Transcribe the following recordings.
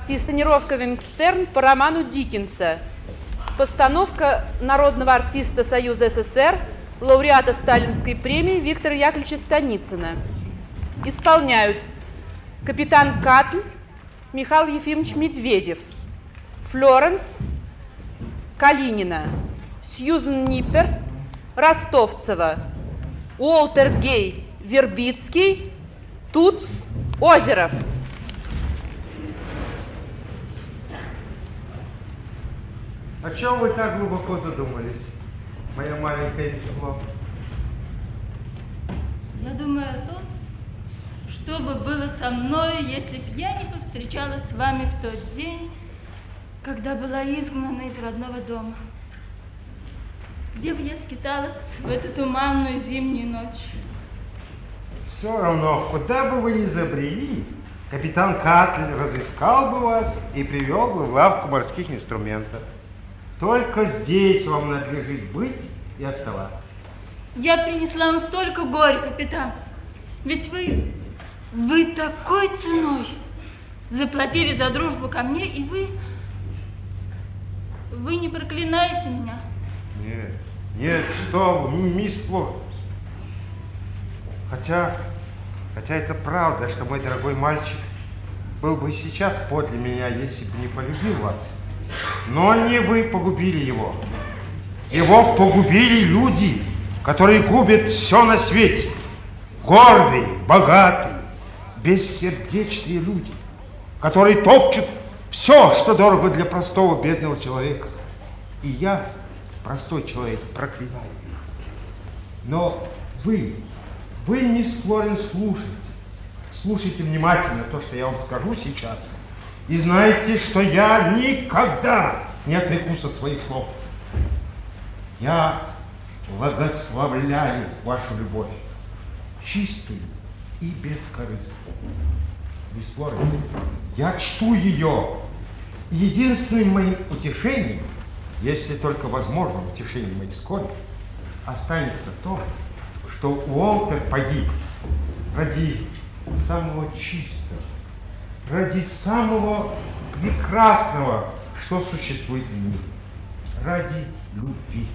Инсценировка «Вингстерн» по роману Диккенса. Постановка народного артиста Союза СССР, лауреата Сталинской премии Виктора Яковлевича Станицына. Исполняют капитан Катль Михаил Ефимович Медведев, Флоренс Калинина, Сьюзен Ниппер Ростовцева, Уолтер Гей Вербицкий, Туц Озеров. О чем вы так глубоко задумались, моя маленькая Весло? Я думаю о том, что бы было со мной, если б я не повстречалась с вами в тот день, когда была изгнана из родного дома. Где бы я скиталась в эту туманную зимнюю ночь? Все равно, куда бы вы ни забрели, капитан Катль разыскал бы вас и привел бы в лавку морских инструментов. Только здесь вам надлежит быть и оставаться. Я принесла вам столько горя, капитан. Ведь вы такой ценой заплатили за дружбу ко мне, и вы не проклинаете меня. Нет, что вы, мисс Флоренс. Хотя это правда, что мой дорогой мальчик был бы сейчас подле меня, если бы не полюбил вас. Но не вы погубили его. Его погубили люди, которые губят все на свете. Гордые, богатые, бессердечные люди, которые топчут все, что дорого для простого бедного человека. И я, простой человек, проклинаю их. Но вы, мисс Флоренс, слушайте внимательно то, что я вам скажу сейчас. И знаете, что я никогда не отрекусь от своих слов. Я благословляю вашу любовь, чистую и бескорыстную. Мисс Флоренс, я чту ее. Единственным моим утешением, если только возможно утешение моих скорбей, останется то, что Уолтер погиб ради самого чистого, ради самого прекрасного, что существует в мире, ради любви.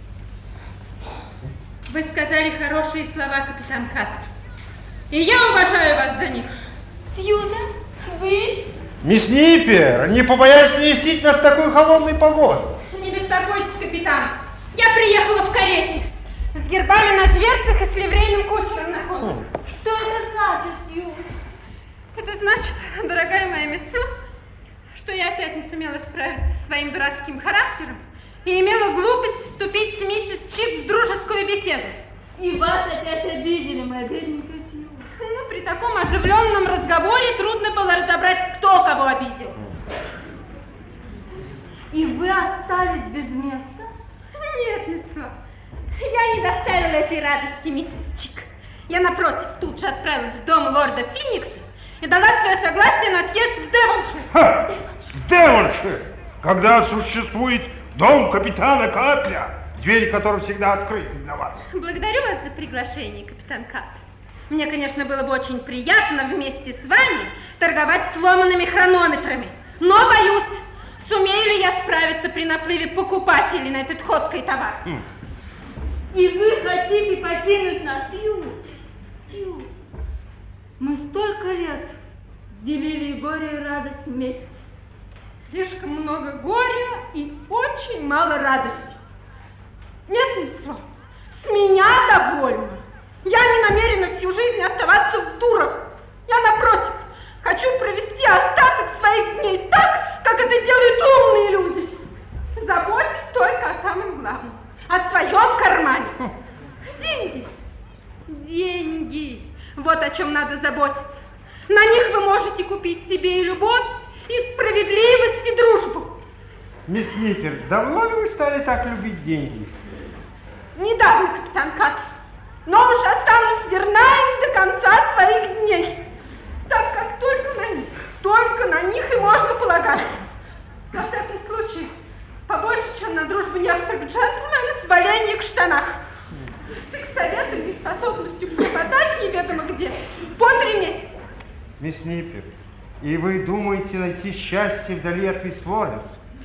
Вы сказали хорошие слова, капитан Катль, и я уважаю вас за них. Сьюзен, вы? Мисс Ниппер, не побоясь навестить нас в такую холодную погоду. Не беспокойтесь, капитан, я приехала в карете с гербами на дверцах и с ливрейным кучером на коже. Что это значит, Сьюзен? Это значит, дорогая моя мисс Фло, что я опять не сумела справиться со своим дурацким характером и имела глупость вступить с миссис Чик в дружескую беседу. И вас опять обидели, моя бедненькая Сьюзен. Ну, при таком оживленном разговоре трудно было разобрать, кто кого обидел. И вы остались без места? Нет, мисс Фло, я не доставила этой радости миссис Чик. Я, напротив, тут же отправилась в дом лорда Финикса и дала свое согласие на отъезд в Девоншир. Девоншир! Когда существует дом капитана Катля, двери которого всегда открыты для вас. Благодарю вас за приглашение, капитан Катль. Мне, конечно, было бы очень приятно вместе с вами торговать сломанными хронометрами, но, боюсь, сумею ли я справиться при наплыве покупателей на этот ходкий товар. И вы хотите покинуть нас, Сью? Мы столько лет делили горе и радость вместе. Слишком много горя и очень мало радости. Нет, мисс Фло, с меня довольно. Я не намерена всю жизнь оставаться в дурах. Я, напротив, хочу провести остаток своих дней так, как это делают умные люди. Заботьтесь только о самом главном, о своем кармане. Деньги. Деньги. Вот о чем надо заботиться. На них вы можете купить себе и любовь, и справедливость, и дружбу. Мисс Ниппер, давно ли вы стали так любить деньги? Недавно, капитан Катль, но уж останусь верна им до конца своих дней, так как только на них и можно полагаться. Во всяком случае, побольше, чем на дружбу некоторых джентльменов в оленьих штанах. С их советами и способностью пропадать неведомо где по 3 месяца. Мисс Ниппер, И вы думаете найти счастье вдали от мисс Флоренс?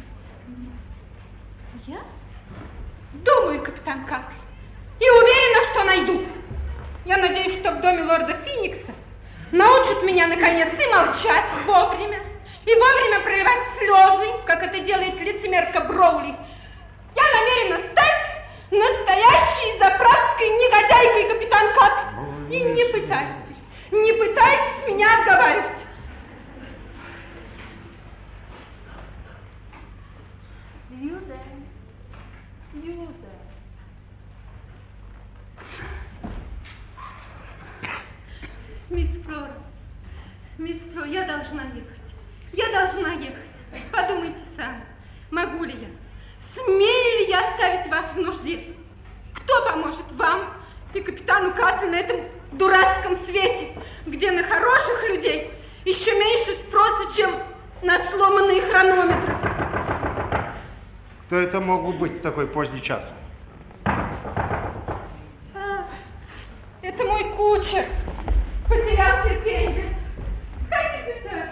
Я? Думаю, капитан Катл. И уверена, что найду. Я надеюсь, что в доме лорда Феникса научат меня, наконец, и молчать вовремя, и вовремя проливать слезы, как это делает лицемерка Броули. Я намерена стать настоящей заправской негодяйкой, капитан Катл. И не пытайтесь меня отговаривать. Мисс Фло, я должна ехать. Подумайте сами, могу ли я, смею ли я оставить вас в нужде? Кто поможет вам и капитану Катлу на этом дурацком свете, где на хороших людей еще меньше спроса, чем на сломанные хронометры? Кто это мог бы быть в такой поздний час? Это мой кучер. Потерял терпение. Хотите, сэр?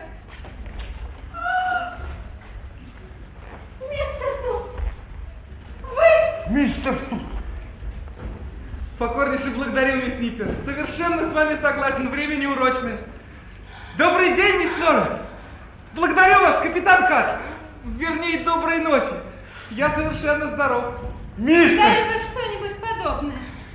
Мистер Тутс, вы? Мистер Тутс! Покорнейше благодарю, мисс Ниппер. Совершенно с вами согласен. Время неурочное. Добрый день, мисс Флоренс. Благодарю вас, капитан Катл. Вернее, доброй ночи. Я совершенно здоров. Мистер! Это что-нибудь подобное.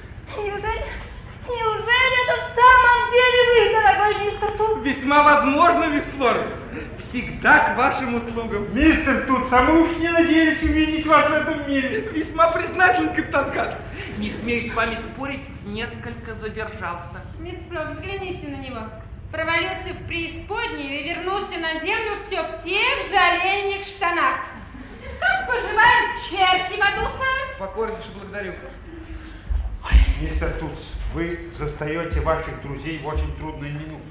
Неужели это в самом деле вы, дорогой мистер Тутс? Весьма возможно, мисс Флоренс. Всегда к вашим услугам. Мистер Тутс, а мы уж не надеялись увидеть вас в этом мире. Весьма признателен, капитан Катл. Не смею с вами спорить, несколько задержался. Мисс Фло, взгляните на него. Провалился в преисподнюю и вернулся на землю все в тех же оленьих штанах. Как поживают черти в аду, сэр? Покорнейше благодарю. Мистер Тутс, вы застаете ваших друзей в очень трудную минуту.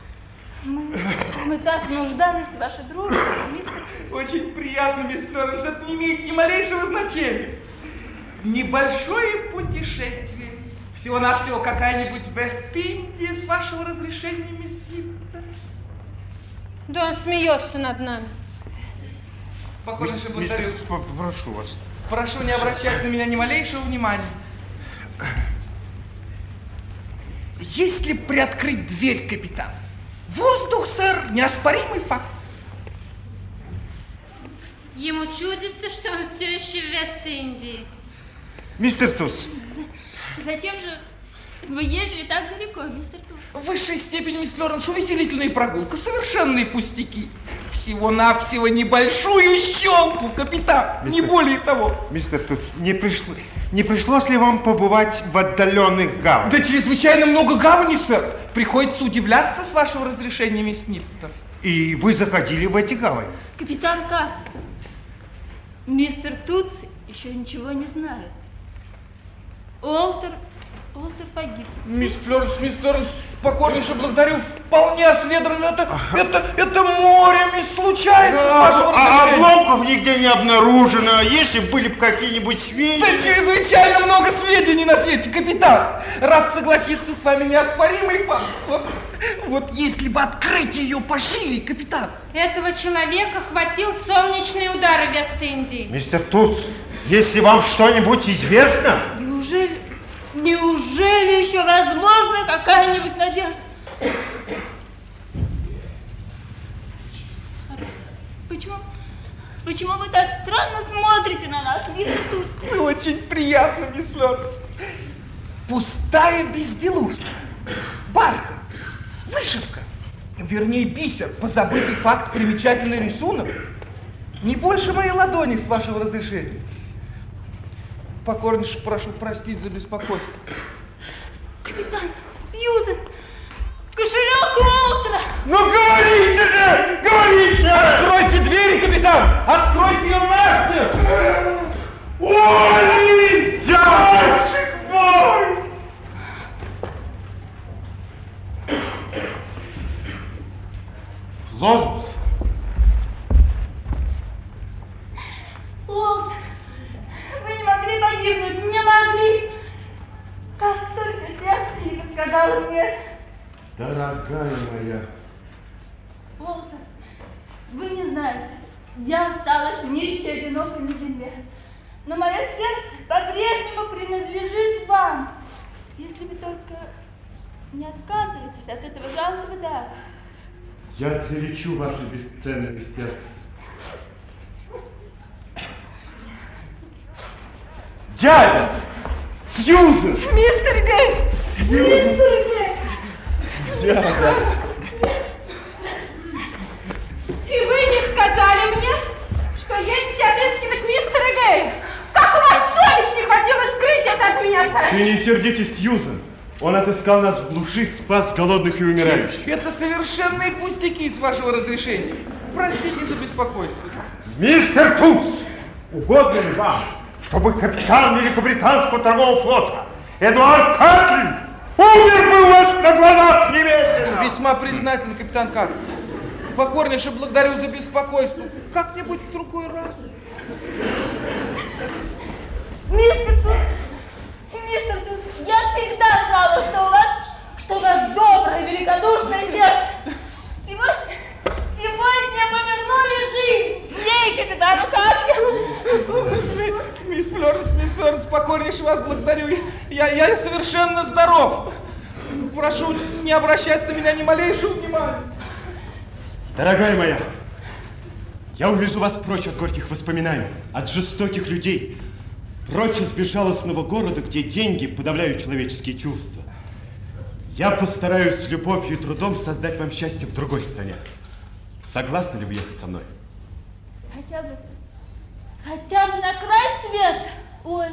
Мы так нуждались в вашей дружбе, мистер Тутс. Очень приятно, мисс Флоренс. Это не имеет ни малейшего значения. Небольшое путешествие. Всего-навсего какая-нибудь Вест-Индия, с вашего разрешения, мисс Ниппер. Да он смеется над нами. Покорнейше благодарю. Мистер Тутс, прошу вас. Прошу не обращать на меня ни малейшего внимания. Если приоткрыть дверь, капитан, воздух, сэр, неоспоримый факт. Ему чудится, что он все еще в Вест-Индии. Мистер Тутс. Зачем же вы ездили так далеко, мистер Тутс? В высшей степени, мисс Флоренс, увеселительная прогулка, совершенные пустяки. Всего-навсего небольшую щелку, капитан, не более того. Мистер Тутс, не пришлось ли вам побывать в отдаленных гаванях? Да чрезвычайно много гаваней, сэр. Приходится удивляться, с вашего разрешения, мисс Ниппер. И вы заходили в эти гавани? Капитан Катл, мистер Тутс еще ничего не знает. Уолтер погиб. Мисс Флоренс, покорнейше благодарю, вполне осведомлен. Это море, мисс, случается, с вашего разрешения. Обломков нигде не обнаружено. Если были бы какие-нибудь сведения... Да чрезвычайно много сведений на свете, капитан. Рад согласиться с вами, неоспоримый факт. Вот если бы открыть ее пошире, капитан. Этого человека хватил солнечный удар в Вест-Индии. Мистер Тутс, если вам что-нибудь известно... Неужели еще возможна какая-нибудь надежда? Почему вы так странно смотрите на нас, мистер Тутс? Очень приятно, мисс Флоренс. Пустая безделушка, бархат, вышивка, вернее бисер, позабытый факт, примечательный рисунок. Не больше моей ладони, с вашего разрешения. Покорнейше прошу простить за беспокойство. Капитан, Сьюзен, кошелек Уолтера! Ну говорите же! Говорите! Откройте двери, капитан! Откройте ее настежь! Ой, дядечек мой! Флоренс! Уолтер, вы не могли погибнуть, не могли! Как только сердце не подсказало мне. Дорогая моя. Уолтер, знаете, я осталась нищей, одинокой на земле. Но мое сердце по-прежнему принадлежит вам, если вы только не отказываетесь от этого жалкого дара. Я залечу ваше бесценное сердце. Дядя! Сьюзен! Мистер Гей! Сьюзен! Дядя! И вы не сказали мне, что едете отыскивать мистера Гея? Как у вас совесть не хватило скрыть это от меня, сэр? Ты не сердитесь, Сьюзен. Он отыскал нас в глуши, спас голодных и умирающих. Это совершенные пустяки, с вашего разрешения. Простите за беспокойство. Мистер Тутс, угодно ли вам, чтобы капитан Великобританского торгового флота Эдуард Катлин умер бы у вас на глазах немедленно? Весьма признателен, капитан Катлин. Покорнейше благодарю за беспокойство. Как-нибудь в другой раз. Мистер Тутс, я всегда знала, что у вас доброе, великодушное сердце. Сегодня вы вернули жизнь ей, капитану Катлину. Мисс Флоренс, покорнейше вас благодарю. Я совершенно здоров. Прошу не обращать на меня ни малейшего внимания. Дорогая моя, я увезу вас прочь от горьких воспоминаний, от жестоких людей, прочь из безжалостного города, где деньги подавляют человеческие чувства. Я постараюсь любовью и трудом создать вам счастье в другой стране. Согласны ли вы ехать со мной? Хотя бы на край света, Оль.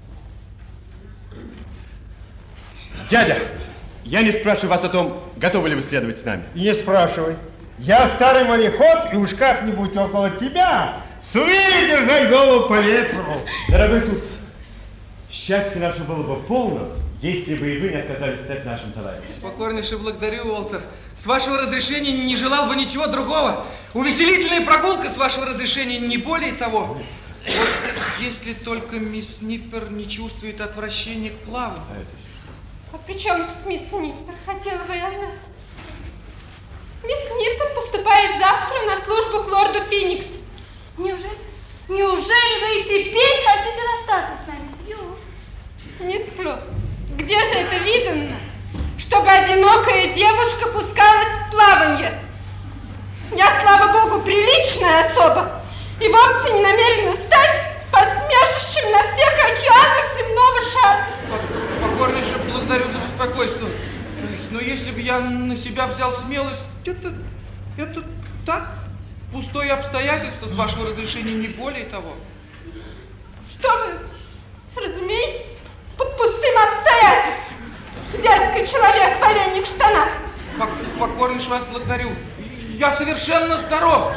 Дядя, я не спрашиваю вас о том, готовы ли вы следовать с нами. Не спрашивай. Я старый мореход, и уж как-нибудь около тебя сумею держать голову по ветру. Дорогой Тутс, счастье наше было бы полно, если бы и вы не отказались стать нашим товарищем. Покорнейше благодарю, Уолтер. С вашего разрешения не желал бы ничего другого. Увеселительная прогулка, с вашего разрешения, не более того. Вот если только мисс Сниппер не чувствует отвращения к плаванию. А при чем тут мисс Сниппер? Хотела бы я знать. Мисс Сниппер поступает завтра на службу к лорду Феникс. Неужели вы и теперь хотите расстаться с нами, Сью? Мисс Фло, где же это видано, чтобы одинокая девушка пускалась в плавание? Я, слава богу, приличная особа и вовсе не намерена стать посмешищем на всех океанах земного шара. Покорнейше благодарю за беспокойство. Но если бы я на себя взял смелость, это так, пустое обстоятельство, с вашего разрешения, не более того. Что вы разумеете под пустым обстоятельством? Дерзкий человек в оленьих штанах. Покорнейше вас благодарю. Я совершенно здоров.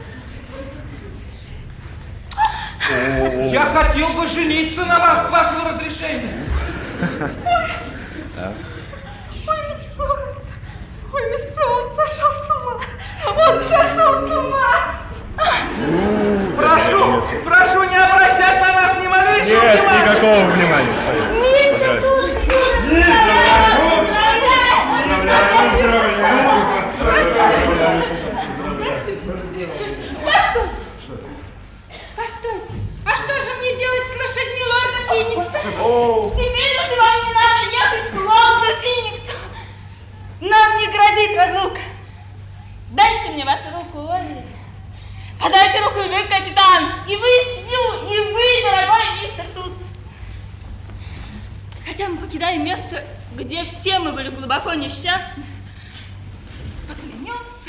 Я хотел бы жениться на вас, с вашего разрешения. Ой, мисс Фло, он сошел с ума. Он сошел с ума. Прошу не обращать на нас ни малейшего внимания. Нет, никакого внимания. Постойте. А что же мне делать с лошадьми лорда Феникса? Теперь уже вам не надо ехать к лорду Фениксу. Нам не грозит разлука. Дайте мне вашу руку, Олли. Подайте руку и вы, капитан. И вы, Сью, и вы, дорогой мистер Тутс. Хотя мы покидаем место, где все мы были глубоко несчастны. Поклянемся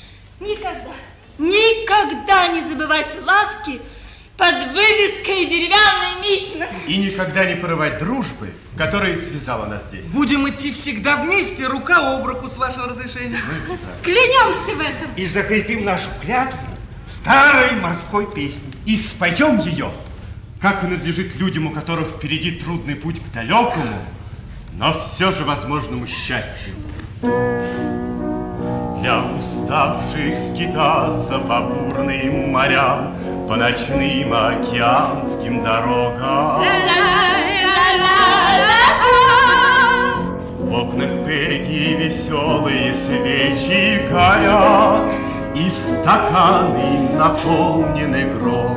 никогда не забывать лавки под вывеской «Деревянный мичман». И никогда не порывать дружбы, которая связала нас здесь. Будем идти всегда вместе, рука об руку, с вашего разрешения. Клянемся в этом. И закрепим нашу клятву старой морской песней. И споем ее, как и надлежит людям, у которых впереди трудный путь к далекому, но все же возможному счастью. Для уставших скитаться по бурным морям, по ночным океанским дорогам. В окнах Пегги веселые свечи горят, И стаканы наполнены гром.